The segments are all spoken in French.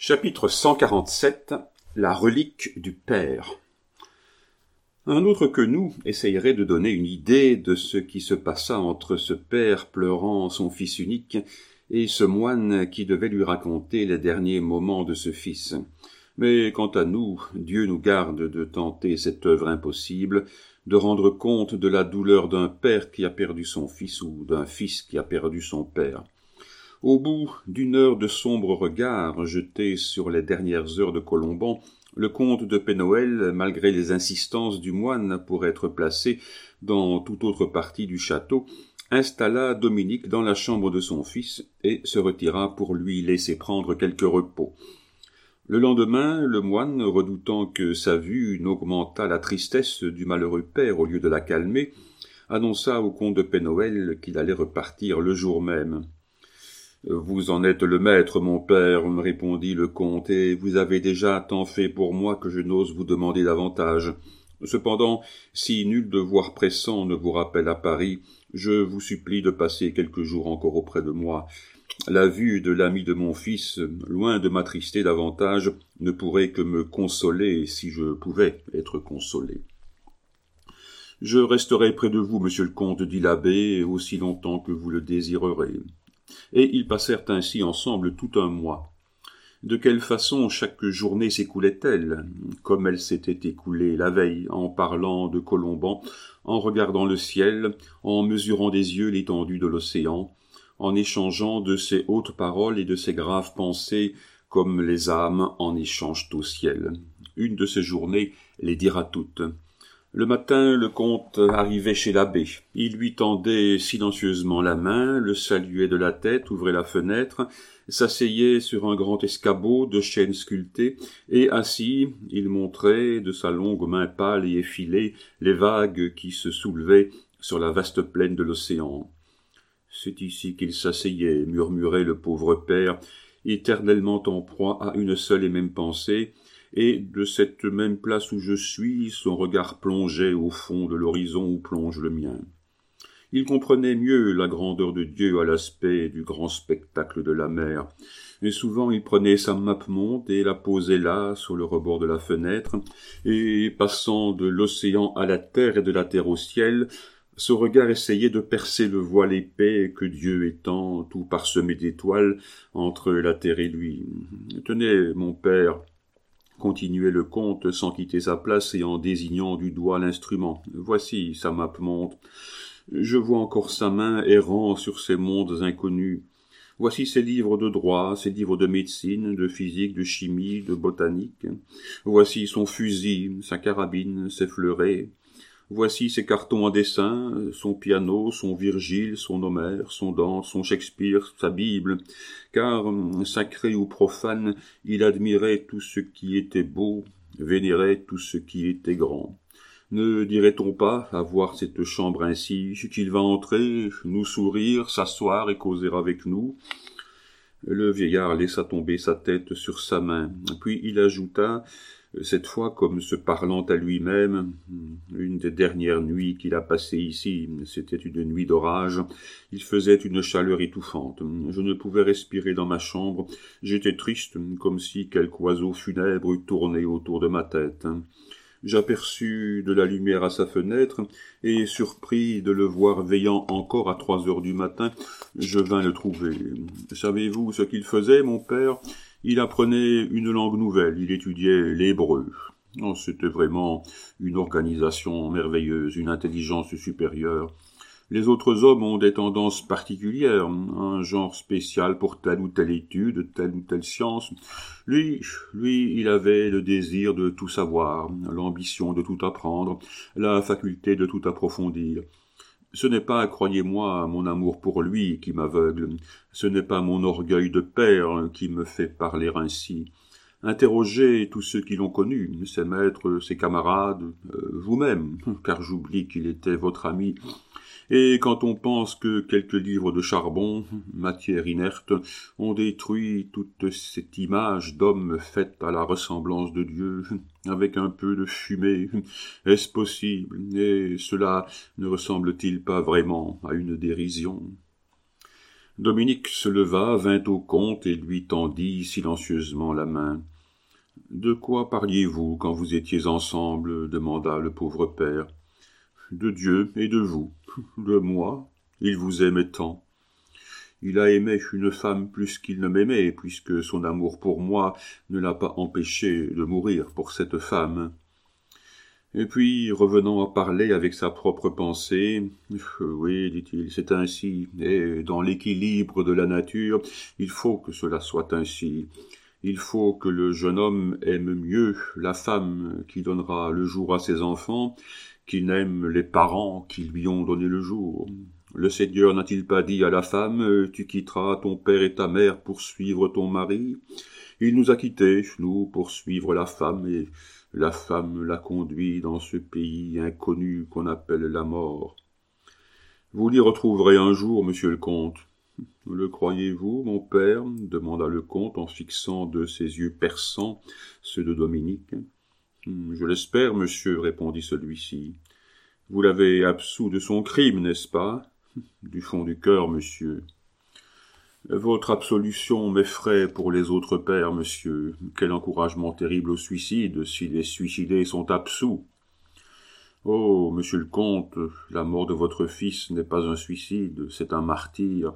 Chapitre 147. La relique du Père. Un autre que nous essayerait de donner une idée de ce qui se passa entre ce père pleurant son fils unique et ce moine qui devait lui raconter les derniers moments de ce fils. Mais quant à nous, Dieu nous garde de tenter cette œuvre impossible, de rendre compte de la douleur d'un père qui a perdu son fils ou d'un fils qui a perdu son père. Au bout d'une heure de sombres regards jetés sur les dernières heures de Colomban, le comte de Pen-Hoël, malgré les insistances du moine pour être placé dans toute autre partie du château, installa Dominique dans la chambre de son fils et se retira pour lui laisser prendre quelque repos. Le lendemain, le moine, redoutant que sa vue n'augmentât la tristesse du malheureux père au lieu de la calmer, annonça au comte de Pen-Hoël qu'il allait repartir le jour même. « Vous en êtes le maître, mon père, me répondit le comte, et vous avez déjà tant fait pour moi que je n'ose vous demander davantage. Cependant, si nul devoir pressant ne vous rappelle à Paris, je vous supplie de passer quelques jours encore auprès de moi. La vue de l'ami de mon fils, loin de m'attrister davantage, ne pourrait que me consoler si je pouvais être consolé. » « Je resterai près de vous, monsieur le comte, dit l'abbé, aussi longtemps que vous le désirerez. » Et ils passèrent ainsi ensemble tout un mois. De quelle façon chaque journée s'écoulait-elle, comme elle s'était écoulée la veille, en parlant de Colomban, en regardant le ciel, en mesurant des yeux l'étendue de l'océan, en échangeant de ces hautes paroles et de ces graves pensées comme les âmes en échangent au ciel. Une de ces journées les dira toutes. Le matin, le comte arrivait chez l'abbé. Il lui tendait silencieusement la main, le saluait de la tête, ouvrait la fenêtre, s'asseyait sur un grand escabeau de chêne sculpté, et assis, il montrait de sa longue main pâle et effilée les vagues qui se soulevaient sur la vaste plaine de l'océan. « C'est ici qu'il s'asseyait, » murmurait le pauvre père, éternellement en proie à une seule et même pensée, et de cette même place où je suis, son regard plongeait au fond de l'horizon où plonge le mien. Il comprenait mieux la grandeur de Dieu à l'aspect du grand spectacle de la mer, et souvent il prenait sa mappemonte et la posait là, sur le rebord de la fenêtre, et passant de l'océan à la terre et de la terre au ciel, ce regard essayait de percer le voile épais que Dieu étend, tout parsemé d'étoiles, entre la terre et lui. « Tenez, mon père, » continuait le comte sans quitter sa place et en désignant du doigt l'instrument. « Voici sa mappemonte. Je vois encore sa main errant sur ces mondes inconnus. Voici ses livres de droit, ses livres de médecine, de physique, de chimie, de botanique. Voici son fusil, sa carabine, ses fleurets. Voici ses cartons à dessin, son piano, son Virgile, son Homère, son Dante, son Shakespeare, sa Bible, car, sacré ou profane, il admirait tout ce qui était beau, vénérait tout ce qui était grand. Ne dirait-on pas, à voir cette chambre ainsi, qu'il va entrer, nous sourire, s'asseoir et causer avec nous ? Le vieillard laissa tomber sa tête sur sa main, puis il ajouta, cette fois comme se parlant à lui-même, une des dernières nuits qu'il a passées ici, c'était une nuit d'orage, il faisait une chaleur étouffante, je ne pouvais respirer dans ma chambre, j'étais triste, comme si quelque oiseau funèbre eût tourné autour de ma tête. J'aperçus de la lumière à sa fenêtre, et surpris de le voir veillant encore à 3 heures du matin, je vins le trouver. Savez-vous ce qu'il faisait, mon père ? Il apprenait une langue nouvelle, il étudiait l'hébreu. Oh, c'était vraiment une organisation merveilleuse, une intelligence supérieure. Les autres hommes ont des tendances particulières, un genre spécial pour telle ou telle étude, telle ou telle science. Lui, il avait le désir de tout savoir, l'ambition de tout apprendre, la faculté de tout approfondir. Ce n'est pas, croyez-moi, mon amour pour lui qui m'aveugle, ce n'est pas mon orgueil de père qui me fait parler ainsi. Interrogez tous ceux qui l'ont connu, ses maîtres, ses camarades, vous-même, car j'oublie qu'il était votre ami. Et quand on pense que quelques livres de charbon, matière inerte, ont détruit toute cette image d'homme faite à la ressemblance de Dieu, avec un peu de fumée, est-ce possible? Et cela ne ressemble-t-il pas vraiment à une dérision? Dominique se leva, vint au comte et lui tendit silencieusement la main. « De quoi parliez-vous quand vous étiez ensemble » demanda le pauvre père. « De Dieu et de vous. De moi, il vous aimait tant. Il a aimé une femme plus qu'il ne m'aimait, puisque son amour pour moi ne l'a pas empêché de mourir pour cette femme. » Et puis, revenant à parler avec sa propre pensée, « Oui, dit-il, c'est ainsi, et dans l'équilibre de la nature, il faut que cela soit ainsi. Il faut que le jeune homme aime mieux la femme qui donnera le jour à ses enfants qu'il n'aime les parents qui lui ont donné le jour. Le Seigneur n'a-t-il pas dit à la femme « Tu quitteras ton père et ta mère pour suivre ton mari ?» Il nous a quittés, nous, pour suivre la femme, et la femme l'a conduit dans ce pays inconnu qu'on appelle la mort. Vous l'y retrouverez un jour, monsieur le comte. « Le croyez-vous, mon père ?» demanda le comte en fixant de ses yeux perçants ceux de Dominique. « Je l'espère, monsieur, répondit celui-ci. Vous l'avez absous de son crime, n'est-ce pas ? Du fond du cœur, monsieur. Votre absolution m'effraie pour les autres pères, monsieur. Quel encouragement terrible au suicide, si les suicidés sont absous. Oh, monsieur le comte, la mort de votre fils n'est pas un suicide, c'est un martyr.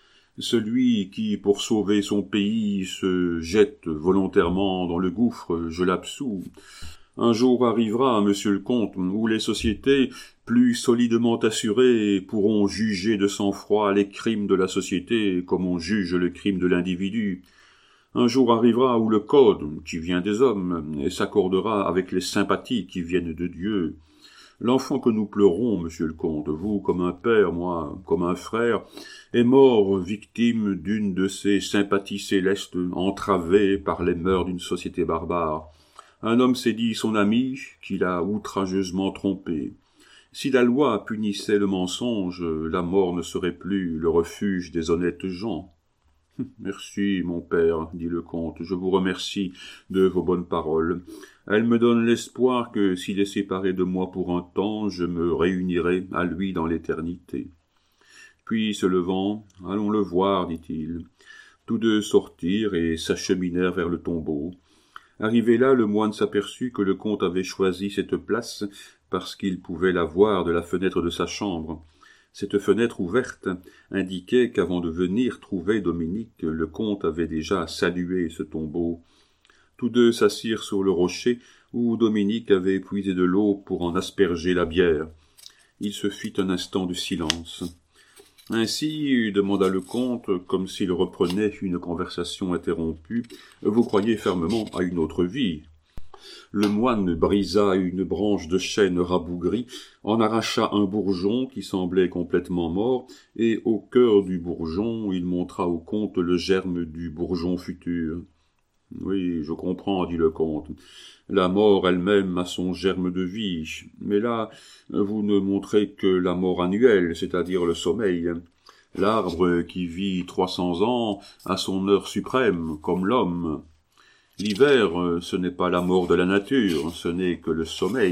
Celui qui, pour sauver son pays, se jette volontairement dans le gouffre, je l'absous. Un jour arrivera, monsieur le comte, où les sociétés, plus solidement assurées, pourront juger de sang-froid les crimes de la société comme on juge le crime de l'individu. Un jour arrivera où le code, qui vient des hommes, s'accordera avec les sympathies qui viennent de Dieu. L'enfant que nous pleurons, monsieur le comte, vous comme un père, moi comme un frère, est mort victime d'une de ces sympathies célestes entravées par les mœurs d'une société barbare. Un homme s'est dit son ami, qu'il a outrageusement trompé. Si la loi punissait le mensonge, la mort ne serait plus le refuge des honnêtes gens. « Merci, mon père, dit le comte, je vous remercie de vos bonnes paroles. Elles me donnent l'espoir que, s'il est séparé de moi pour un temps, je me réunirai à lui dans l'éternité. » Puis, se levant, « Allons le voir, dit-il. » Tous deux sortirent et s'acheminèrent vers le tombeau. Arrivé là, le moine s'aperçut que le comte avait choisi cette place parce qu'il pouvait la voir de la fenêtre de sa chambre. Cette fenêtre ouverte indiquait qu'avant de venir trouver Dominique, le comte avait déjà salué ce tombeau. Tous deux s'assirent sur le rocher où Dominique avait puisé de l'eau pour en asperger la bière. Il se fit un instant de silence. « Ainsi, demanda le comte, comme s'il reprenait une conversation interrompue, vous croyez fermement à une autre vie. » Le moine brisa une branche de chêne rabougrie, en arracha un bourgeon qui semblait complètement mort, et au cœur du bourgeon, il montra au comte le germe du bourgeon futur. « Oui, je comprends, dit le comte. La mort elle-même a son germe de vie, mais là, vous ne montrez que la mort annuelle, c'est-à-dire le sommeil. L'arbre qui vit 300 ans a son heure suprême, comme l'homme. L'hiver, ce n'est pas la mort de la nature, ce n'est que le sommeil. »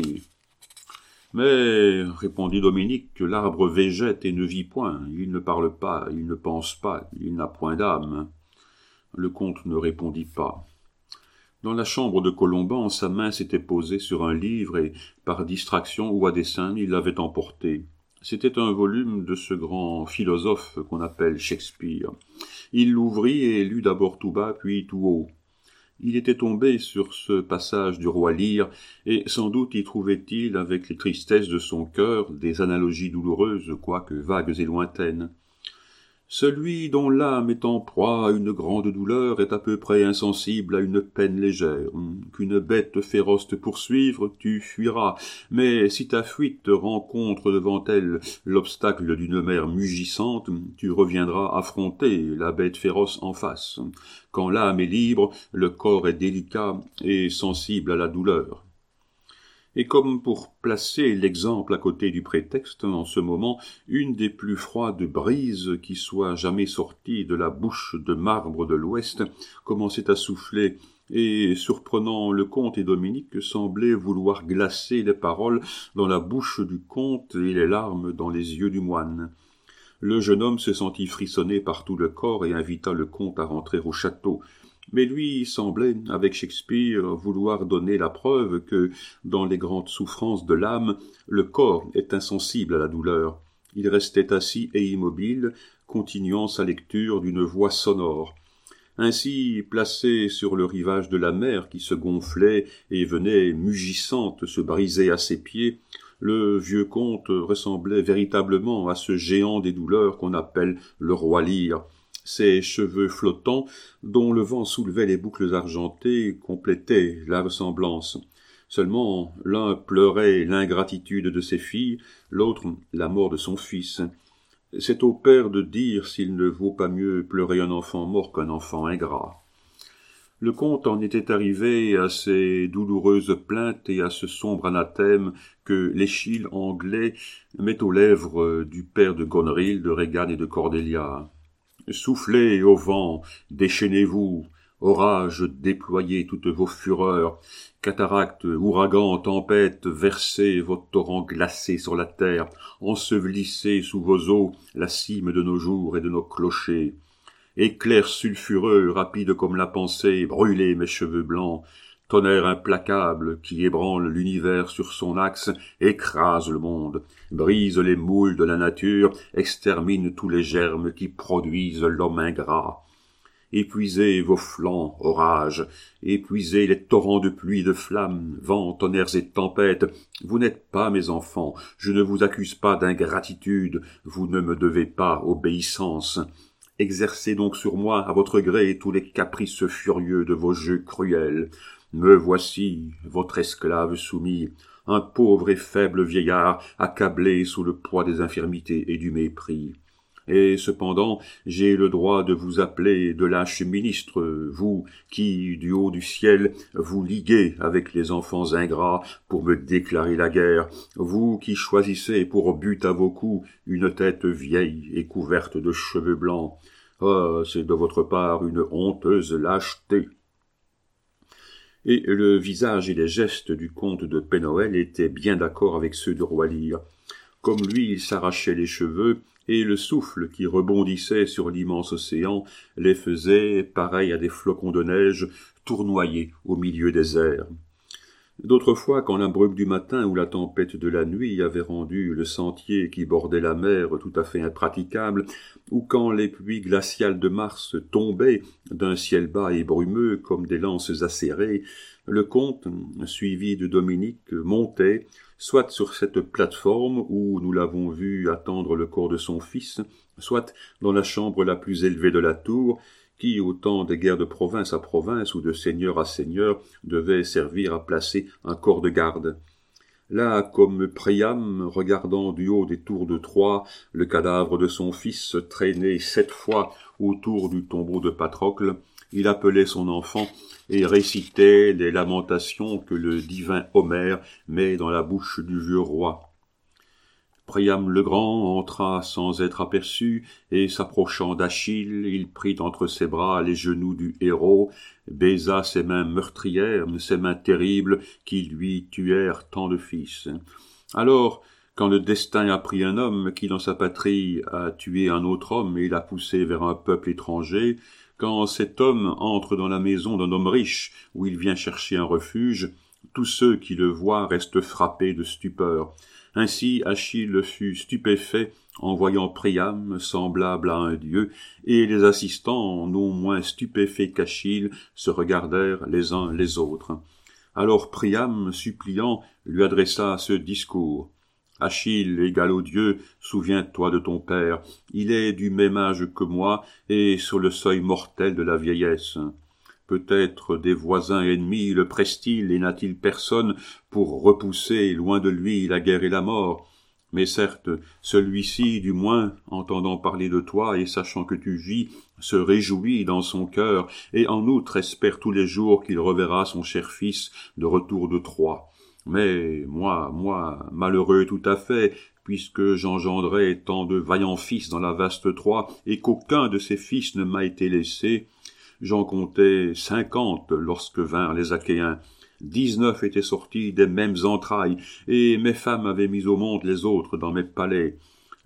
« Mais, répondit Dominique, que l'arbre végète et ne vit point, il ne parle pas, il ne pense pas, il n'a point d'âme. » Le comte ne répondit pas. Dans la chambre de Colomban, sa main s'était posée sur un livre et, par distraction ou à dessein, il l'avait emporté. C'était un volume de ce grand philosophe qu'on appelle Shakespeare. Il l'ouvrit et lut d'abord tout bas, puis tout haut. Il était tombé sur ce passage du roi Lear, et sans doute y trouvait-il, avec les tristesses de son cœur, des analogies douloureuses, quoique vagues et lointaines. Celui dont l'âme est en proie à une grande douleur est à peu près insensible à une peine légère. Qu'une bête féroce te poursuive, tu fuiras, mais si ta fuite rencontre devant elle l'obstacle d'une mer mugissante, tu reviendras affronter la bête féroce en face. Quand l'âme est libre, le corps est délicat et sensible à la douleur. Et comme pour placer l'exemple à côté du prétexte, en ce moment, une des plus froides brises qui soit jamais sortie de la bouche de marbre de l'Ouest commençait à souffler, et, surprenant le comte et Dominique, semblait vouloir glacer les paroles dans la bouche du comte et les larmes dans les yeux du moine. Le jeune homme se sentit frissonner par tout le corps et invita le comte à rentrer au château. Mais lui semblait, avec Shakespeare, vouloir donner la preuve que, dans les grandes souffrances de l'âme, le corps est insensible à la douleur. Il restait assis et immobile, continuant sa lecture d'une voix sonore. Ainsi, placé sur le rivage de la mer qui se gonflait et venait mugissante se briser à ses pieds, le vieux comte ressemblait véritablement à ce géant des douleurs qu'on appelle le roi Lear. Ses cheveux flottants, dont le vent soulevait les boucles argentées, complétaient la ressemblance. Seulement, l'un pleurait l'ingratitude de ses filles, l'autre la mort de son fils. C'est au père de dire s'il ne vaut pas mieux pleurer un enfant mort qu'un enfant ingrat. Le comte en était arrivé à ces douloureuses plaintes et à ce sombre anathème que l'Échille anglais met aux lèvres du père de Goneril, de Regan et de Cordelia. Soufflez au vent, déchaînez-vous, orage, déployez toutes vos fureurs, cataractes, ouragans, tempêtes, versez vos torrents glacés sur la terre, ensevelissez sous vos eaux la cime de nos jours et de nos clochers. Éclairs sulfureux, rapides comme la pensée, brûlez mes cheveux blancs, tonnerre implacable qui ébranle l'univers sur son axe, écrase le monde, brise les moules de la nature, extermine tous les germes qui produisent l'homme ingrat. Épuisez vos flancs, orages, épuisez les torrents de pluie, de flammes, vents, tonnerres et tempêtes. Vous n'êtes pas mes enfants, je ne vous accuse pas d'ingratitude, vous ne me devez pas obéissance. Exercez donc sur moi, à votre gré, tous les caprices furieux de vos jeux cruels. Me voici, votre esclave soumis, un pauvre et faible vieillard, accablé sous le poids des infirmités et du mépris. Et cependant, j'ai le droit de vous appeler de lâche ministre, vous qui, du haut du ciel, vous liguez avec les enfants ingrats pour me déclarer la guerre, vous qui choisissez pour but à vos coups une tête vieille et couverte de cheveux blancs. Ah, c'est de votre part une honteuse lâcheté. Et le visage et les gestes du comte de Penhoël étaient bien d'accord avec ceux du roi Lear. Comme lui, il s'arrachait les cheveux, et le souffle qui rebondissait sur l'immense océan les faisait, pareils à des flocons de neige, tournoyer au milieu des airs. D'autres fois, quand la brume du matin ou la tempête de la nuit avait rendu le sentier qui bordait la mer tout à fait impraticable, ou quand les pluies glaciales de mars tombaient d'un ciel bas et brumeux comme des lances acérées, le comte, suivi de Dominique, montait, soit sur cette plateforme où nous l'avons vu attendre le corps de son fils, soit dans la chambre la plus élevée de la tour, qui, au temps des guerres de province à province ou de seigneur à seigneur, devait servir à placer un corps de garde. Là, comme Priam, regardant du haut des tours de Troie le cadavre de son fils traîné 7 fois autour du tombeau de Patrocle, il appelait son enfant et récitait les lamentations que le divin Homère met dans la bouche du vieux roi. Priam le Grand entra sans être aperçu, et s'approchant d'Achille, il prit entre ses bras les genoux du héros, baisa ses mains meurtrières, ses mains terribles, qui lui tuèrent tant de fils. Alors, quand le destin a pris un homme qui dans sa patrie a tué un autre homme et l'a poussé vers un peuple étranger, quand cet homme entre dans la maison d'un homme riche où il vient chercher un refuge, tous ceux qui le voient restent frappés de stupeur. Ainsi Achille fut stupéfait en voyant Priam semblable à un dieu, et les assistants, non moins stupéfaits qu'Achille, se regardèrent les uns les autres. Alors Priam, suppliant, lui adressa ce discours. « Achille, égal aux dieux, souviens-toi de ton père, il est du même âge que moi, et sur le seuil mortel de la vieillesse. » Peut-être des voisins ennemis le presse-t-il et n'a-t-il personne pour repousser loin de lui la guerre et la mort. Mais certes, celui-ci, du moins, entendant parler de toi et sachant que tu vis, se réjouit dans son cœur et en outre espère tous les jours qu'il reverra son cher fils de retour de Troie. Mais moi, malheureux tout à fait, puisque j'engendrai tant de vaillants fils dans la vaste Troie et qu'aucun de ces fils ne m'a été laissé, j'en comptais 50 lorsque vinrent les Achéens. 19 étaient sortis des mêmes entrailles, et mes femmes avaient mis au monde les autres dans mes palais.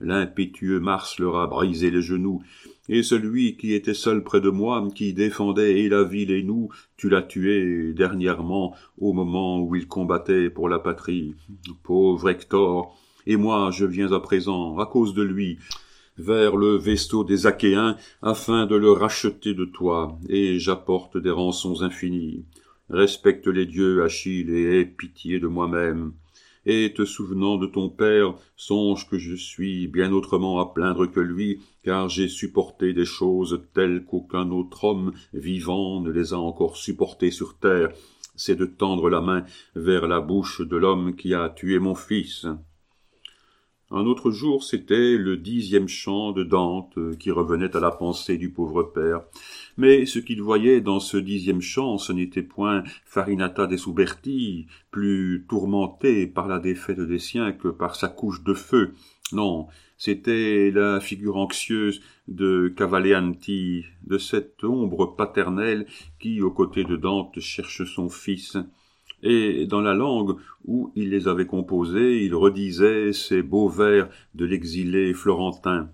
l'impétueux Mars leur a brisé les genoux, et celui qui était seul près de moi, qui défendait et la ville et nous, tu l'as tué dernièrement au moment où il combattait pour la patrie. Pauvre Hector, et moi je viens à présent, à cause de lui, vers le vaisseau des Achéens, afin de le racheter de toi, et j'apporte des rançons infinies. Respecte les dieux, Achille, et aie pitié de moi-même. Et te souvenant de ton père, songe que je suis bien autrement à plaindre que lui, car j'ai supporté des choses telles qu'aucun autre homme vivant ne les a encore supportées sur terre. C'est de tendre la main vers la bouche de l'homme qui a tué mon fils. Un autre jour, c'était le 10e chant de Dante qui revenait à la pensée du pauvre père. Mais ce qu'il voyait dans ce 10e chant, ce n'était point Farinata des Suberti, plus tourmenté par la défaite des siens que par sa couche de feu. Non, c'était la figure anxieuse de Cavalianti, de cette ombre paternelle qui, aux côtés de Dante, cherche son fils. Et dans la langue où il les avait composés, il redisait ces beaux vers de l'exilé florentin.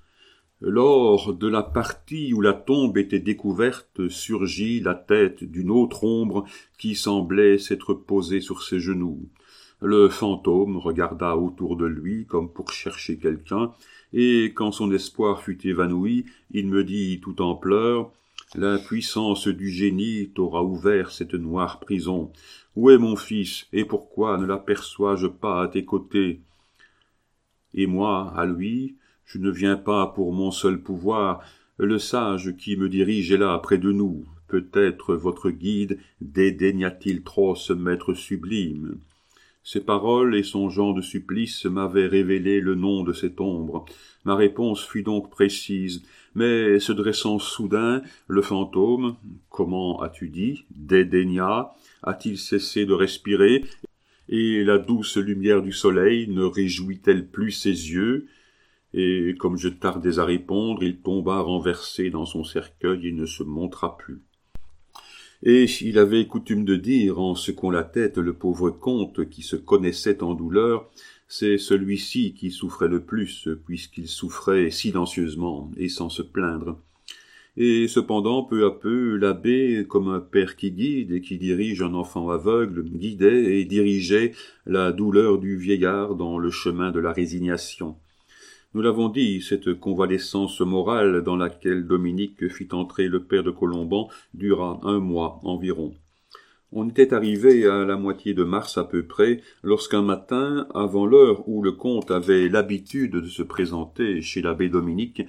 Lors de la partie où la tombe était découverte, surgit la tête d'une autre ombre qui semblait s'être posée sur ses genoux. Le fantôme regarda autour de lui comme pour chercher quelqu'un, et quand son espoir fut évanoui, il me dit tout en pleurs: « La puissance du génie t'aura ouvert cette noire prison. Où est mon fils, et pourquoi ne l'aperçois-je pas à tes côtés? Et moi, à lui, je ne viens pas pour mon seul pouvoir. Le sage qui me dirige est là, près de nous. Peut-être votre guide dédaigna-t-il trop ce maître sublime. » Ces paroles et son genre de supplice m'avaient révélé le nom de cette ombre. Ma réponse fut donc précise, mais se dressant soudain, le fantôme, comment as-tu dit, dédaigna, a-t-il cessé de respirer, et la douce lumière du soleil ne réjouit-elle plus ses yeux? Et comme je tardais à répondre, il tomba renversé dans son cercueil et ne se montra plus. Et il avait coutume de dire, en secouant la tête, le pauvre comte qui se connaissait en douleur, c'est celui-ci qui souffrait le plus, puisqu'il souffrait silencieusement et sans se plaindre. Et cependant, peu à peu, l'abbé, comme un père qui guide et qui dirige un enfant aveugle, guidait et dirigeait la douleur du vieillard dans le chemin de la résignation. Nous l'avons dit, cette convalescence morale dans laquelle Dominique fit entrer le père de Colomban dura 1 mois environ. On était arrivé à la moitié de mars à peu près, lorsqu'un matin, avant l'heure où le comte avait l'habitude de se présenter chez l'abbé Dominique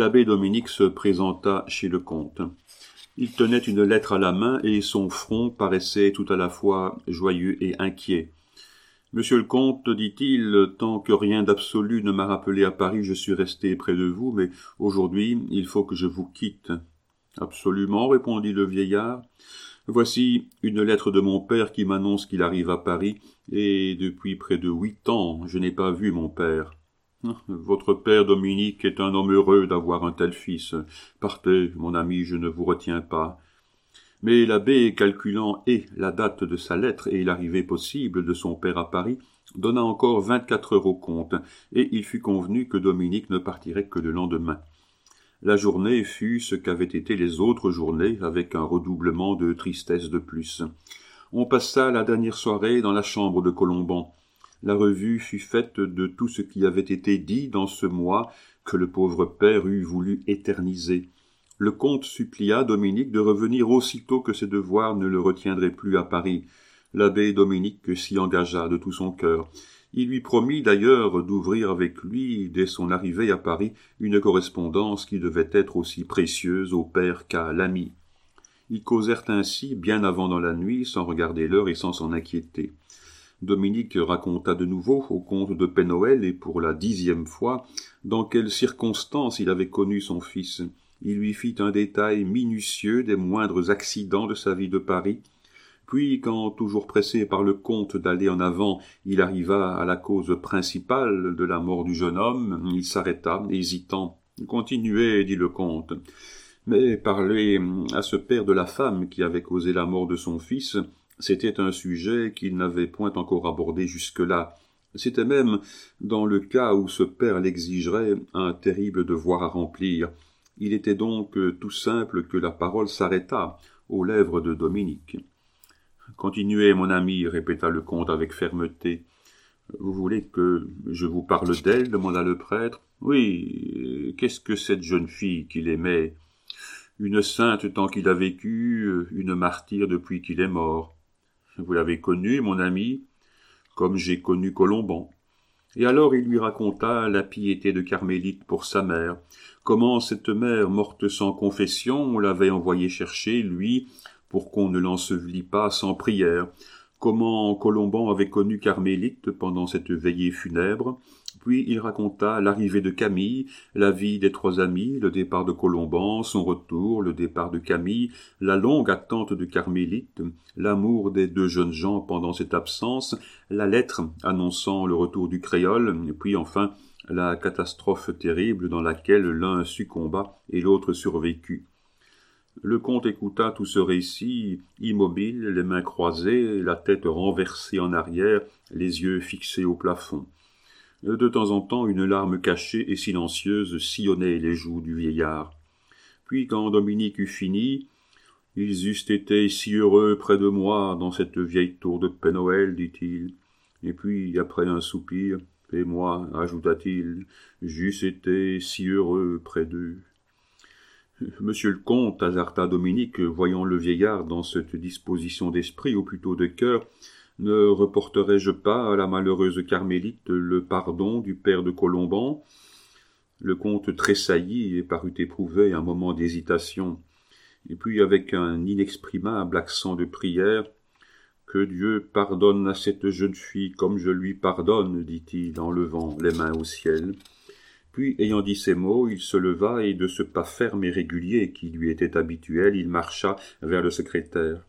se présenta chez le comte. Il tenait une lettre à la main et son front paraissait tout à la fois joyeux et inquiet. « Monsieur le comte, dit-il, tant que rien d'absolu ne m'a rappelé à Paris, je suis resté près de vous, mais aujourd'hui, il faut que je vous quitte. »« Absolument, répondit le vieillard. Voici une lettre de mon père qui m'annonce qu'il arrive à Paris, et depuis près de 8 ans, je n'ai pas vu mon père. Votre père Dominique est un homme heureux d'avoir un tel fils. Partez, mon ami, je ne vous retiens pas. » Mais l'abbé, calculant et la date de sa lettre et l'arrivée possible de son père à Paris, donna encore 24 heures au comte, et il fut convenu que Dominique ne partirait que le lendemain. La journée fut ce qu'avaient été les autres journées, avec un redoublement de tristesse de plus. On passa la dernière soirée dans la chambre de Colomban. La revue fut faite de tout ce qui avait été dit dans ce mois que le pauvre père eût voulu éterniser. Le comte supplia Dominique de revenir aussitôt que ses devoirs ne le retiendraient plus à Paris. L'abbé Dominique s'y engagea de tout son cœur. Il lui promit d'ailleurs d'ouvrir avec lui, dès son arrivée à Paris, une correspondance qui devait être aussi précieuse au père qu'à l'ami. Ils causèrent ainsi bien avant dans la nuit, sans regarder l'heure et sans s'en inquiéter. Dominique raconta de nouveau au comte de Pen-Hoël, et pour la 10e fois, dans quelles circonstances il avait connu son fils. Il lui fit un détail minutieux des moindres accidents de sa vie de Paris. Puis, quand, toujours pressé par le comte d'aller en avant, il arriva à la cause principale de la mort du jeune homme, il s'arrêta, hésitant. « Continuez, dit le comte. Mais parler à ce père de la femme qui avait causé la mort de son fils, c'était un sujet qu'il n'avait point encore abordé jusque-là. C'était même, dans le cas où ce père l'exigerait, un terrible devoir à remplir. Il était donc tout simple que la parole s'arrêta aux lèvres de Dominique. « Continuez, mon ami, répéta le comte avec fermeté. « Vous voulez que je vous parle d'elle » demanda le prêtre. « Oui, qu'est-ce que cette jeune fille qu'il aimait ? Une sainte tant qu'il a vécu, une martyre depuis qu'il est mort. Vous l'avez connue, mon ami, comme j'ai connu Colomban. » Et alors il lui raconta la piété de Carmélite pour sa mère, comment cette mère morte sans confession, on l'avait envoyé chercher, lui, pour qu'on ne l'ensevelît pas sans prière, comment Colomban avait connu Carmélite pendant cette veillée funèbre. Puis il raconta l'arrivée de Camille, la vie des trois amis, le départ de Colomban, son retour, le départ de Camille, la longue attente de Carmélite, l'amour des deux jeunes gens pendant cette absence, la lettre annonçant le retour du créole, puis enfin la catastrophe terrible dans laquelle l'un succomba et l'autre survécut. Le comte écouta tout ce récit, immobile, les mains croisées, la tête renversée en arrière, les yeux fixés au plafond. De temps en temps, une larme cachée et silencieuse sillonnait les joues du vieillard. Puis, quand Dominique eut fini, « Ils eussent été si heureux près de moi dans cette vieille tour de Pen-Noël, dit-il. Et puis, après un soupir, « Et moi, ajouta-t-il, j'eusse été si heureux près d'eux. » Monsieur le comte, hasarda Dominique, voyant le vieillard dans cette disposition d'esprit, ou plutôt de cœur, ne reporterai-je pas à la malheureuse Carmélite le pardon du père de Colomban ? Le comte tressaillit et parut éprouver un moment d'hésitation. Et puis, avec un inexprimable accent de prière, « Que Dieu pardonne à cette jeune fille comme je lui pardonne, dit-il en levant les mains au ciel. » Puis, ayant dit ces mots, il se leva et de ce pas ferme et régulier qui lui était habituel, il marcha vers le secrétaire.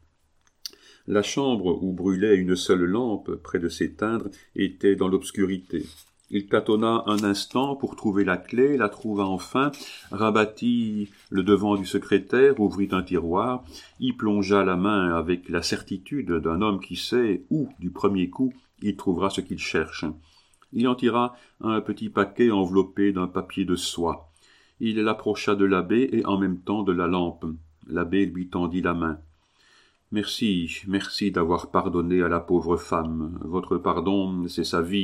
La chambre où brûlait une seule lampe, près de s'éteindre, était dans l'obscurité. Il tâtonna un instant pour trouver la clé, la trouva enfin, rabattit le devant du secrétaire, ouvrit un tiroir, y plongea la main avec la certitude d'un homme qui sait où, du premier coup, il trouvera ce qu'il cherche. Il en tira un petit paquet enveloppé d'un papier de soie. Il l'approcha de l'abbé et en même temps de la lampe. L'abbé lui tendit la main. « Merci, merci d'avoir pardonné à la pauvre femme. Votre pardon, c'est sa vie. »«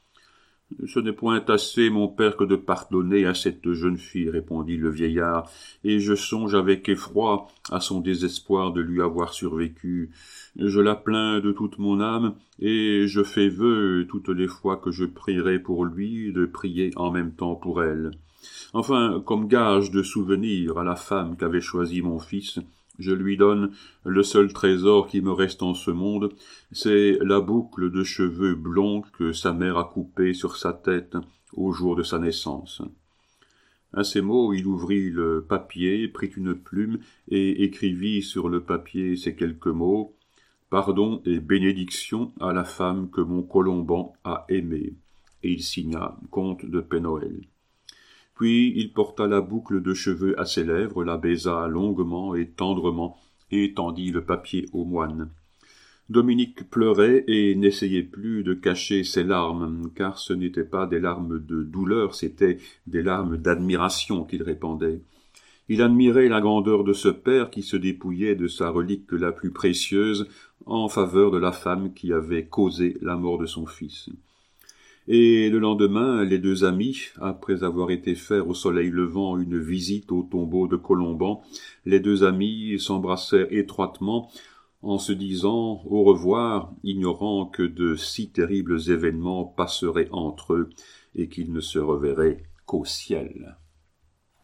Ce n'est point assez, mon père, que de pardonner à cette jeune fille, » répondit le vieillard, « et je songe avec effroi à son désespoir de lui avoir survécu. Je la plains de toute mon âme, et je fais vœu, toutes les fois que je prierai pour lui, de prier en même temps pour elle. Enfin, comme gage de souvenir à la femme qu'avait choisie mon fils, je lui donne le seul trésor qui me reste en ce monde, c'est la boucle de cheveux blonds que sa mère a coupée sur sa tête au jour de sa naissance. » À ces mots, il ouvrit le papier, prit une plume et écrivit sur le papier ces quelques mots « Pardon et bénédiction à la femme que mon Colomban a aimée. » Et il signa « Comte de Pen-Noël. » Puis il porta la boucle de cheveux à ses lèvres, la baisa longuement et tendrement, et tendit le papier au moine. Dominique pleurait et n'essayait plus de cacher ses larmes, car ce n'étaient pas des larmes de douleur, c'étaient des larmes d'admiration qu'il répandait. Il admirait la grandeur de ce père qui se dépouillait de sa relique la plus précieuse en faveur de la femme qui avait causé la mort de son fils. Et le lendemain, les deux amis, après avoir été faire au soleil levant une visite au tombeau de Colomban, les deux amis s'embrassèrent étroitement en se disant au revoir, ignorant que de si terribles événements passeraient entre eux et qu'ils ne se reverraient qu'au ciel.